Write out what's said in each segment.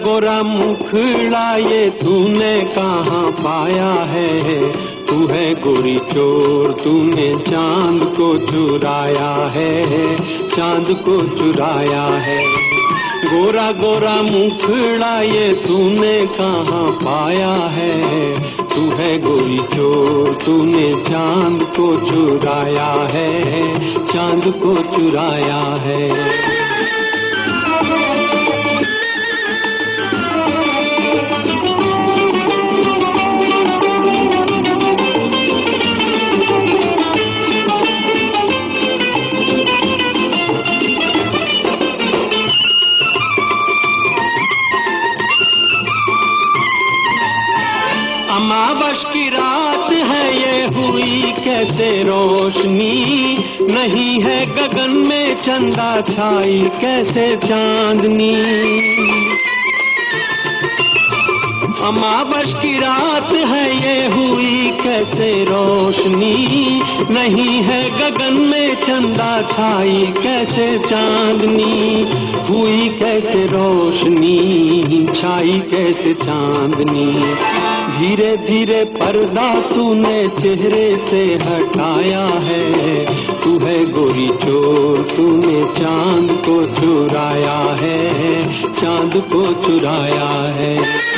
गोरा मुखड़ा ये तूने कहाँ पाया है, तू है गोरी चोर, तूने चांद को चुराया है, चांद को चुराया है। गोरा गोरा मुखड़ा ये तूने कहाँ पाया है, तू है गोरी चोर, तूने चांद को चुराया है, चांद को चुराया है। अमावस की रात है ये हुई कैसे रोशनी, नहीं है गगन में चंदा छाई कैसे चांदनी। अमावस की रात है ये हुई कैसे रोशनी, नहीं है गगन में चंदा छाई कैसे चांदनी। हुई कैसे रोशनी, छाई कैसे चांदनी। धीरे धीरे पर्दा तूने चेहरे से हटाया है, तू है गोरी चोर, तूने चांद को चुराया है, चांद को चुराया है।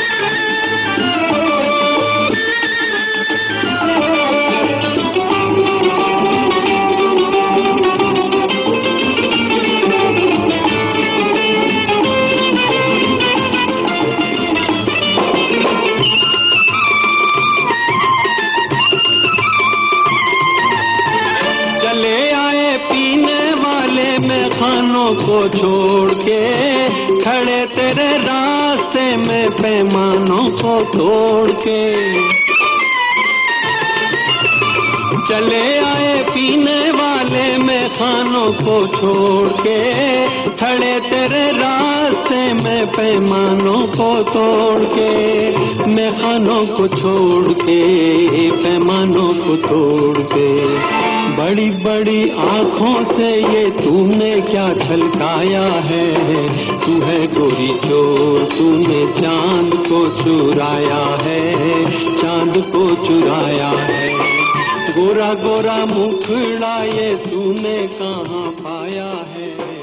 खानों को छोड़ के खड़े तेरे रास्ते में पैमानों को तोड़ के। चले आए पीने वाले में खानों को छोड़ के, खड़े तेरे रास्ते में पैमानों को तोड़ के। मैं खानों को छोड़ के पैमानों को तोड़ के। बड़ी बड़ी आँखों से ये तूने क्या छलकाया है, तू है गोरी चोर, तूने चांद को चुराया है, चांद को चुराया है। गोरा गोरा मुखड़ा ये तूने कहाँ पाया है।